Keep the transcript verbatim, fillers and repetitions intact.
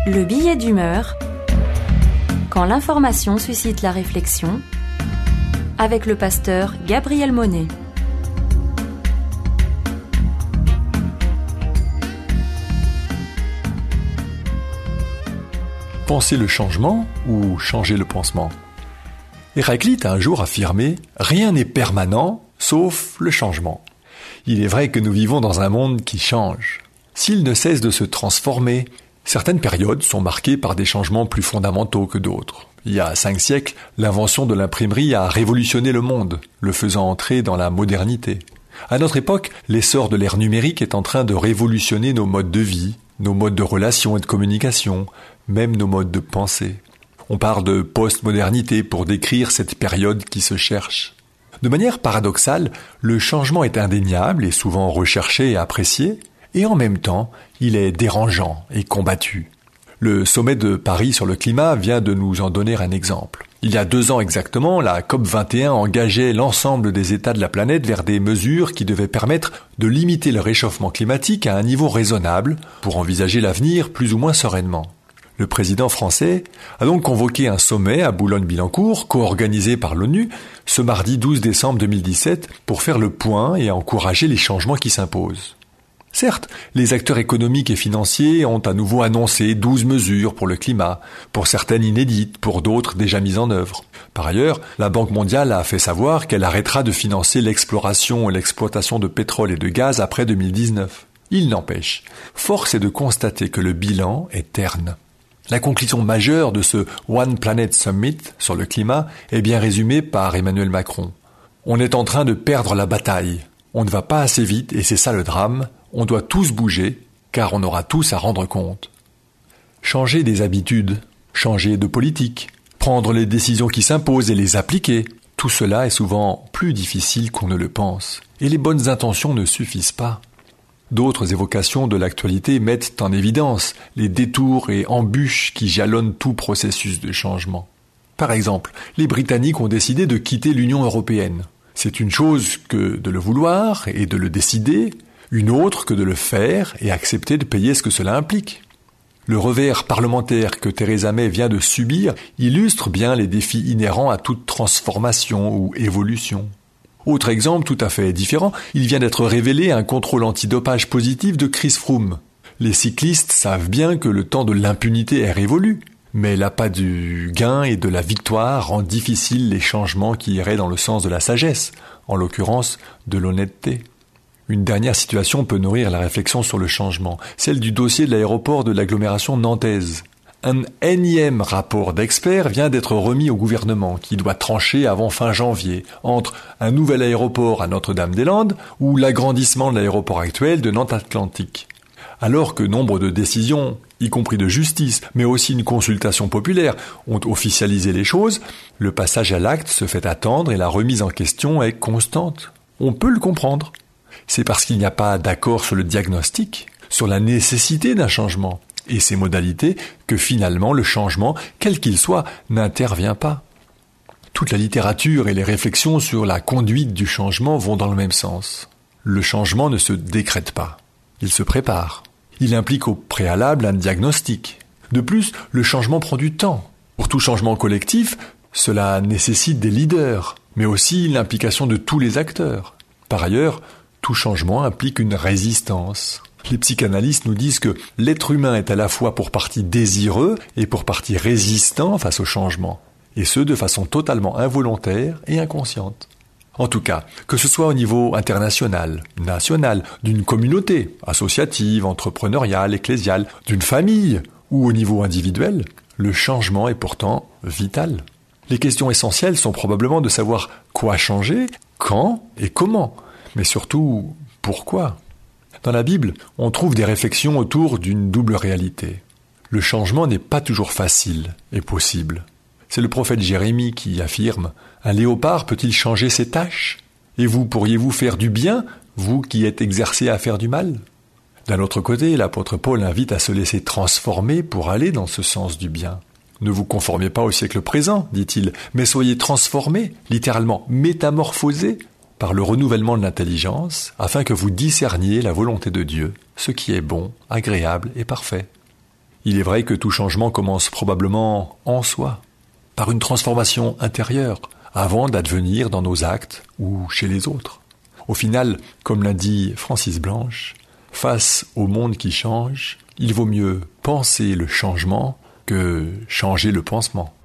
Le billet d'humeur, quand l'information suscite la réflexion, avec le pasteur Gabriel Monet. Penser le changement ou changer le pansement? Héraclite a un jour affirmé « Rien n'est permanent, sauf le changement ». Il est vrai que nous vivons dans un monde qui change. S'il ne cesse de se transformer, certaines périodes sont marquées par des changements plus fondamentaux que d'autres. Il y a cinq siècles, l'invention de l'imprimerie a révolutionné le monde, le faisant entrer dans la modernité. À notre époque, l'essor de l'ère numérique est en train de révolutionner nos modes de vie, nos modes de relations et de communication, même nos modes de pensée. On parle de post-modernité pour décrire cette période qui se cherche. De manière paradoxale, le changement est indéniable et souvent recherché et apprécié, et en même temps, il est dérangeant et combattu. Le sommet de Paris sur le climat vient de nous en donner un exemple. Il y a deux ans exactement, la COP vingt et un engageait l'ensemble des États de la planète vers des mesures qui devaient permettre de limiter le réchauffement climatique à un niveau raisonnable pour envisager l'avenir plus ou moins sereinement. Le président français a donc convoqué un sommet à Boulogne-Billancourt, co-organisé par l'ONU, ce mardi douze décembre deux mille dix-sept, pour faire le point et encourager les changements qui s'imposent. Certes, les acteurs économiques et financiers ont à nouveau annoncé douze mesures pour le climat, pour certaines inédites, pour d'autres déjà mises en œuvre. Par ailleurs, la Banque mondiale a fait savoir qu'elle arrêtera de financer l'exploration et l'exploitation de pétrole et de gaz après deux mille dix-neuf. Il n'empêche, force est de constater que le bilan est terne. La conclusion majeure de ce One Planet Summit sur le climat est bien résumée par Emmanuel Macron. On est en train de perdre la bataille. On ne va pas assez vite et c'est ça le drame. On doit tous bouger, car on aura tous à rendre compte. Changer des habitudes, changer de politique, prendre les décisions qui s'imposent et les appliquer, tout cela est souvent plus difficile qu'on ne le pense. Et les bonnes intentions ne suffisent pas. D'autres évocations de l'actualité mettent en évidence les détours et embûches qui jalonnent tout processus de changement. Par exemple, les Britanniques ont décidé de quitter l'Union européenne. C'est une chose que de le vouloir et de le décider, une autre que de le faire et accepter de payer ce que cela implique. Le revers parlementaire que Theresa May vient de subir illustre bien les défis inhérents à toute transformation ou évolution. Autre exemple tout à fait différent, il vient d'être révélé un contrôle antidopage positif de Chris Froome. Les cyclistes savent bien que le temps de l'impunité est révolu, mais l'appât du gain et de la victoire rend difficile les changements qui iraient dans le sens de la sagesse, en l'occurrence de l'honnêteté. Une dernière situation peut nourrir la réflexion sur le changement, celle du dossier de l'aéroport de l'agglomération nantaise. Un énième rapport d'experts vient d'être remis au gouvernement qui doit trancher avant fin janvier entre un nouvel aéroport à Notre-Dame-des-Landes ou l'agrandissement de l'aéroport actuel de Nantes-Atlantique. Alors que nombre de décisions, y compris de justice, mais aussi une consultation populaire, ont officialisé les choses, le passage à l'acte se fait attendre et la remise en question est constante. On peut le comprendre. C'est parce qu'il n'y a pas d'accord sur le diagnostic, sur la nécessité d'un changement et ses modalités que finalement le changement, quel qu'il soit, n'intervient pas. Toute la littérature et les réflexions sur la conduite du changement vont dans le même sens. Le changement ne se décrète pas, il se prépare. Il implique au préalable un diagnostic. De plus, le changement prend du temps. Pour tout changement collectif, cela nécessite des leaders, mais aussi l'implication de tous les acteurs. Par ailleurs, tout changement implique une résistance. Les psychanalystes nous disent que l'être humain est à la fois pour partie désireux et pour partie résistant face au changement, et ce de façon totalement involontaire et inconsciente. En tout cas, que ce soit au niveau international, national, d'une communauté, associative, entrepreneuriale, ecclésiale, d'une famille ou au niveau individuel, le changement est pourtant vital. Les questions essentielles sont probablement de savoir quoi changer, quand et comment, mais surtout pourquoi. Dans la Bible, on trouve des réflexions autour d'une double réalité. Le changement n'est pas toujours facile et possible. C'est le prophète Jérémie qui affirme « Un léopard peut-il changer ses taches ? Et vous pourriez-vous faire du bien, vous qui êtes exercé à faire du mal ?» D'un autre côté, l'apôtre Paul invite à se laisser transformer pour aller dans ce sens du bien. « Ne vous conformez pas au siècle présent, dit-il, mais soyez transformés, littéralement métamorphosés, par le renouvellement de l'intelligence, afin que vous discerniez la volonté de Dieu, ce qui est bon, agréable et parfait. » Il est vrai que tout changement commence probablement en soi, par une transformation intérieure, avant d'advenir dans nos actes ou chez les autres. Au final, comme l'a dit Francis Blanche, face au monde qui change, il vaut mieux penser le changement que changer le pansement.